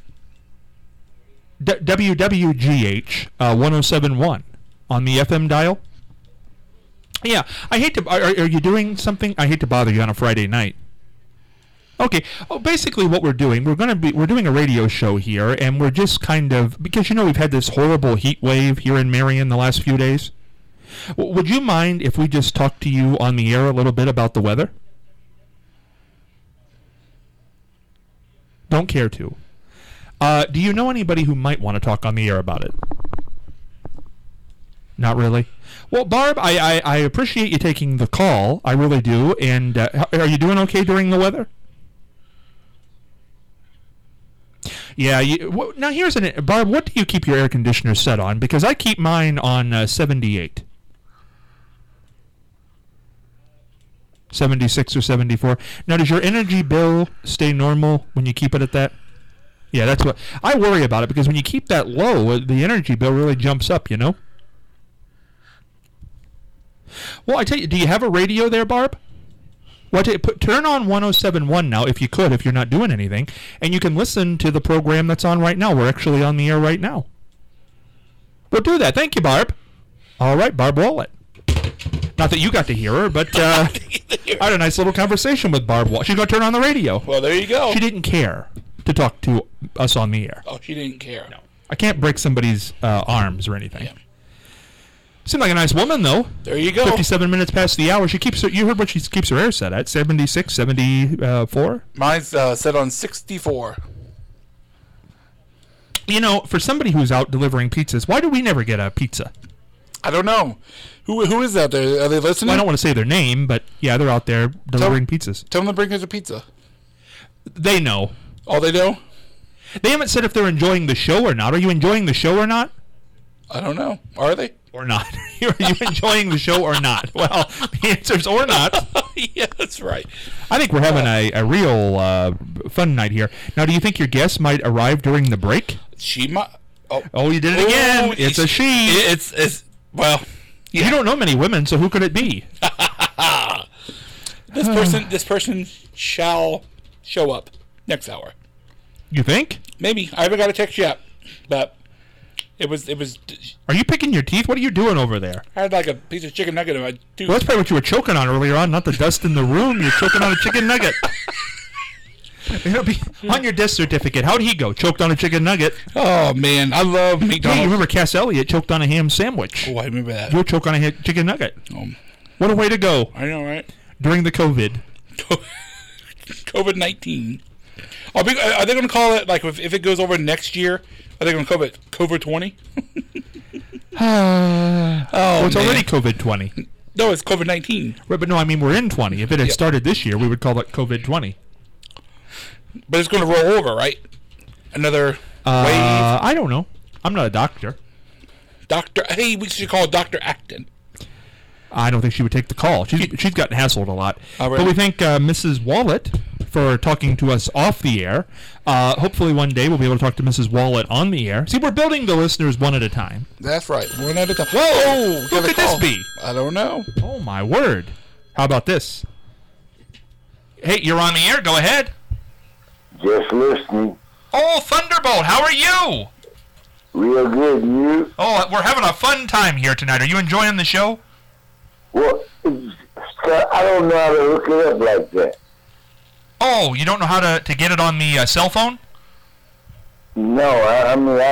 WWGH 1071 on the FM dial. Yeah, I hate to... Are you doing something? I hate to bother you on a Friday night. Okay. Oh, basically what we're doing, we're doing a radio show here, and we're just kind of... Because, we've had this horrible heat wave here in Marion the last few days. Would you mind if we just talked to you on the air a little bit about the weather? Don't care to. Do you know anybody who might want to talk on the air about it? Not really? Well, Barb, I appreciate you taking the call. I really do. And are you doing okay during the weather? Yeah. Now, here's Barb, what do you keep your air conditioner set on? Because I keep mine on 78. 76 or 74. Now, does your energy bill stay normal when you keep it at that? Yeah, that's what I worry about it, because when you keep that low, the energy bill really jumps up, you know? Well, I tell you, do you have a radio there, Barb? Well, I tell you, turn on 107.1 now, if you could, if you're not doing anything, and you can listen to the program that's on right now. We're actually on the air right now. We'll do that. Thank you, Barb. All right, Barb Wallet. Not that you got to hear her, but I had a nice little conversation with Barb Wallet. She's going to turn on the radio. Well, there you go. She didn't care to talk to us on the air. Oh, she didn't care. No. I can't break somebody's arms or anything. Yeah. Seemed like a nice woman, though. There you go. 57 minutes past the hour. She keeps her, you heard what she keeps her air set at? 76, 74? Mine's set on 64. You know, for somebody who's out delivering pizzas, why do we never get a pizza? I don't know. Who is out there? Are they listening? Well, I don't want to say their name, but yeah, they're out there delivering pizzas. Tell them to bring us a pizza. They know. Oh, they know? They haven't said if they're enjoying the show or not. Are you enjoying the show or not? I don't know. Are they? Or not? Are you enjoying the show or not? Well, the answer's or not. Yeah, that's right. I think we're having a real fun night here. Now, do you think your guest might arrive during the break? She might. Oh, you did it again. It's a she. It's well. Yeah. You don't know many women, so who could it be? This person shall show up next hour. You think? Maybe. I haven't got a text yet, but it was. Are you picking your teeth? What are you doing over there? I had like a piece of chicken nugget in my tooth. Well, that's probably what you were choking on earlier on, not the dust in the room. You're choking on a chicken nugget. It'll be on your death certificate. How'd he go? Choked on a chicken nugget. Oh, man. I love McDonald's. Hey, you remember Cass Elliott choked on a ham sandwich? Oh, I remember that. You'll choke on a chicken nugget. Oh. What a way to go. I know, right? During the COVID. COVID-19. Are they going to call it, like, if it goes over next year, are they going to call it COVID-20? Well, it's already COVID-20. No, it's COVID-19. Right, but no, I mean, we're in 20. If it had started this year, we would call it COVID-20. But it's going to roll over, right? Another wave? I don't know. I'm not a doctor. Hey, we should call Dr. Acton. I don't think she would take the call. She's gotten hassled a lot. Oh, really? But we thank Mrs. Wallet for talking to us off the air. Hopefully one day we'll be able to talk to Mrs. Wallet on the air. See, we're building the listeners one at a time. That's right. One at a time. Whoa! Who could this be? I don't know. Oh, my word. How about this? Hey, you're on the air. Go ahead. Just listening. Oh, Thunderbolt, how are you? Real good, and you? Oh, we're having a fun time here tonight. Are you enjoying the show? Well, I don't know how to look it up like that. Oh, you don't know how to get it on the cell phone? No, I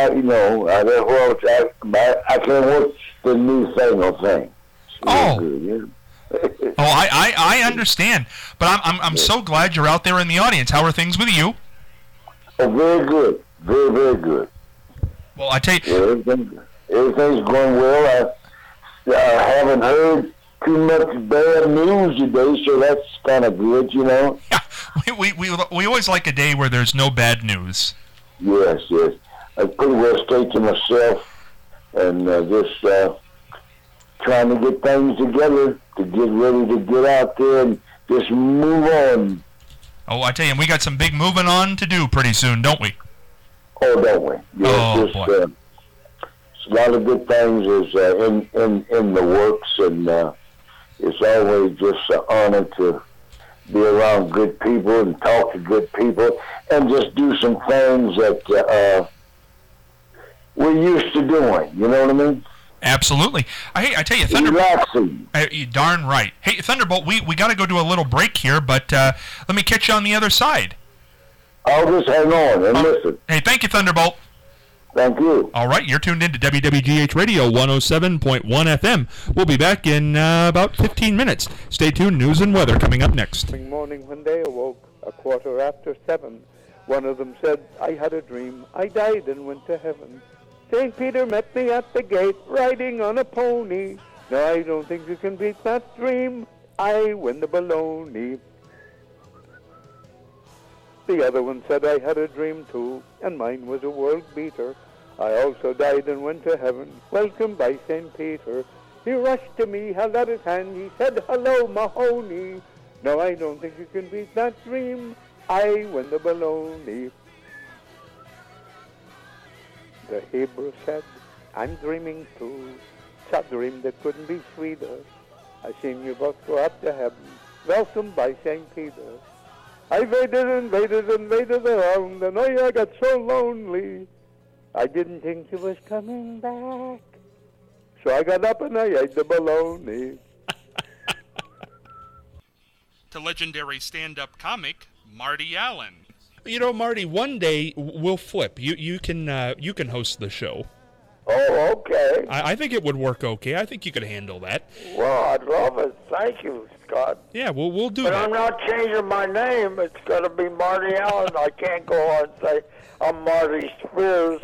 can't watch the newfangled thing. Oh. Good, yeah. Oh, I understand, but I'm so glad you're out there in the audience. How are things with you? Oh, very good. Very, very good. Well, I tell you... Yeah, everything's going well. I haven't heard too much bad news today, so that's kind of good, you know? Yeah, we always like a day where there's no bad news. Yes. I pretty well stay to myself and just trying to get things together to get ready to get out there and just move on. Oh, I tell you, we got some big moving on to do pretty soon, don't we? Oh, don't we? Yes, boy. A lot of good things is in the works, and it's always just an honor to be around good people and talk to good people and just do some things that we're used to doing. You know what I mean? Absolutely. I tell you, Thunderbolt. You darn right. Hey, Thunderbolt, we got to go to a little break here, but let me catch you on the other side. I'll just hang on and listen. Hey, thank you, Thunderbolt. Thank you. All right, you're tuned in to WWGH Radio 107.1 FM. We'll be back in about 15 minutes. Stay tuned. News and weather coming up next. Morning when they awoke, 7:15, one of them said, I had a dream. I died and went to heaven. St. Peter met me at the gate, riding on a pony. No, I don't think you can beat that dream. I win the baloney. The other one said I had a dream too, and mine was a world beater. I also died and went to heaven, welcomed by St. Peter. He rushed to me, held out his hand, he said, hello, Mahoney. No, I don't think you can beat that dream. I win the baloney. The Hebrew said, I'm dreaming too. It's a dream that couldn't be sweeter. I seen you both go up to heaven, welcomed by St. Peter. I waited and waited and waited around, and oh, I got so lonely. I didn't think you was coming back. So I got up and I ate the bologna. To legendary stand-up comic Marty Allen. You know, Marty, one day we'll flip. You can host the show. Oh, okay. I think it would work okay. I think you could handle that. Well, I'd love it. Thank you, Scott. Yeah, we'll do but that. I'm not changing my name. It's going to be Marty Allen. I can't go on and say I'm Marty Spears.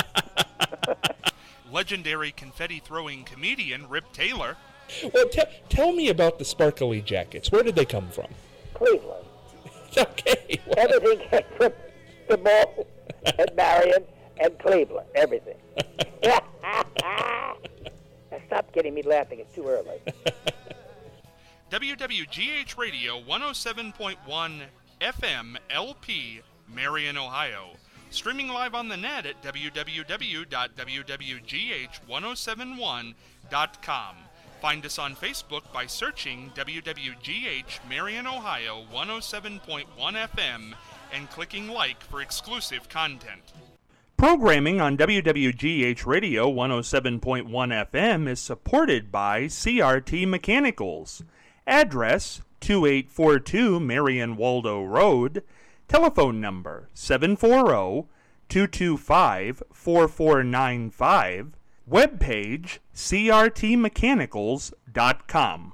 Legendary confetti-throwing comedian Rip Taylor. Well, tell me about the sparkly jackets. Where did they come from? Cleveland. Okay. Well. Everything came from the mall at Marion and Cleveland. Everything. Stop getting me laughing. It's too early. WWGH Radio 107.1 FM LP, Marion, Ohio. Streaming live on the net at www.wwgh1071.com. Find us on Facebook by searching WWGH Marion, Ohio 107.1 FM and clicking like for exclusive content. Programming on WWGH Radio 107.1 FM is supported by CRT Mechanicals. Address 2842 Marion Waldo Road. Telephone number 740-225-4495. Webpage crtmechanicals.com.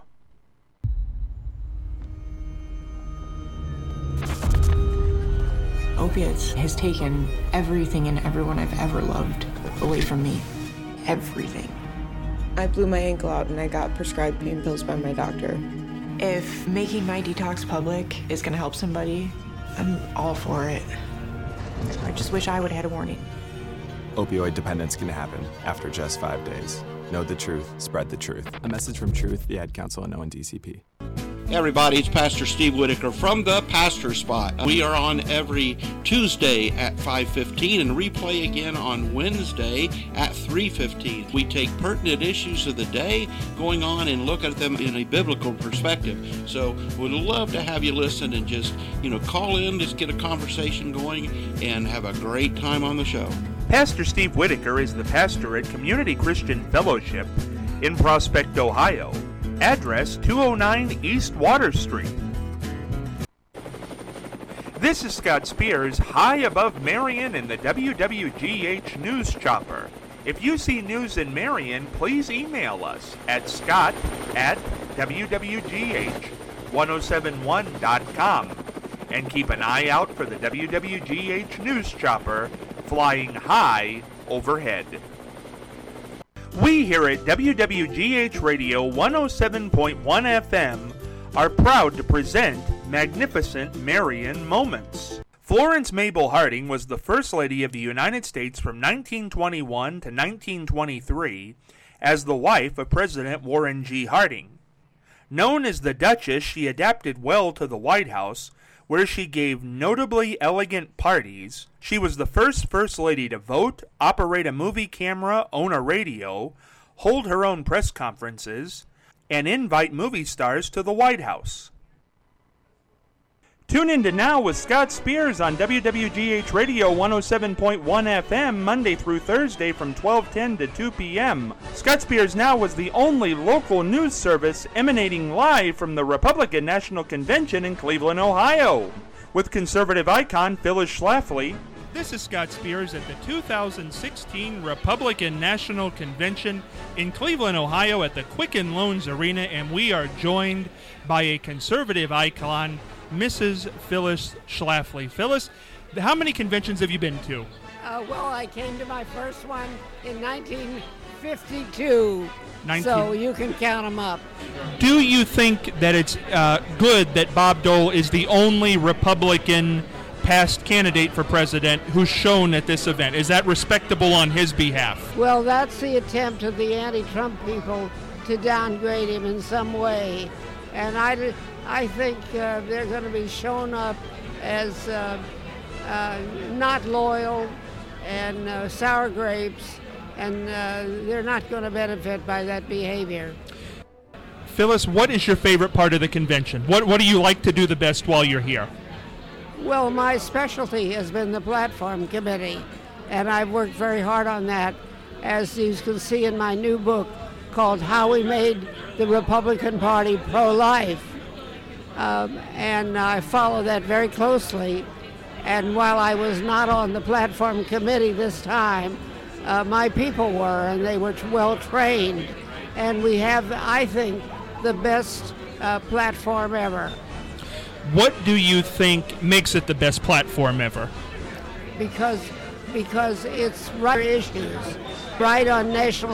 Opiates has taken everything and everyone I've ever loved away from me. Everything. I blew my ankle out and I got prescribed pain pills by my doctor. If making my detox public is going to help somebody, I'm all for it. I just wish I would have had a warning. Opioid dependence can happen after just 5 days. Know the truth, spread the truth. A message from Truth, the Ad Council, and ONDCP. Hey everybody, it's Pastor Steve Whitaker from the Pastor Spot. We are on every Tuesday at 5:15 and replay again on Wednesday at 3:15. We take pertinent issues of the day going on and look at them in a biblical perspective. So we'd love to have you listen and just, call in, just get a conversation going and have a great time on the show. Pastor Steve Whitaker is the pastor at Community Christian Fellowship in Prospect, Ohio. Address 209 East Water Street. This is Scott Spears, high above Marion in the WWGH News Chopper. If you see news in Marion, please email us at scott@wwgh1071.com and keep an eye out for the WWGH News Chopper flying high overhead. We here at WWGH Radio 107.1 FM are proud to present Magnificent Marion Moments. Florence Mabel Harding was the First Lady of the United States from 1921 to 1923 as the wife of President Warren G. Harding. Known as the Duchess, she adapted well to the White House, where she gave notably elegant parties. She was the First Lady to vote, operate a movie camera, own a radio, hold her own press conferences, and invite movie stars to the White House. Tune in to Now with Scott Spears on WWGH Radio 107.1 FM Monday through Thursday from 12:10 to 2 p.m. Scott Spears Now was the only local news service emanating live from the Republican National Convention in Cleveland, Ohio. With conservative icon Phyllis Schlafly. This is Scott Spears at the 2016 Republican National Convention in Cleveland, Ohio at the Quicken Loans Arena, and we are joined by a conservative icon, Mrs. Phyllis Schlafly. Phyllis, how many conventions have you been to? Well, I came to my first one in 1952, so you can count them up. Do you think that it's good that Bob Dole is the only Republican past candidate for president who's shown at this event? Is that respectable on his behalf? Well, that's the attempt of the anti-Trump people to downgrade him in some way. And I think they're going to be shown up as not loyal and sour grapes, and they're not going to benefit by that behavior. Phyllis, what is your favorite part of the convention? What do you like to do the best while you're here? Well, my specialty has been the platform committee, and I've worked very hard on that, as you can see in my new book called How We Made the Republican Party Pro-Life. And I follow that very closely. And while I was not on the platform committee this time, my people were, and they were well trained. And we have, I think, the best platform ever. What do you think makes it the best platform ever? Because it's right issues, right on national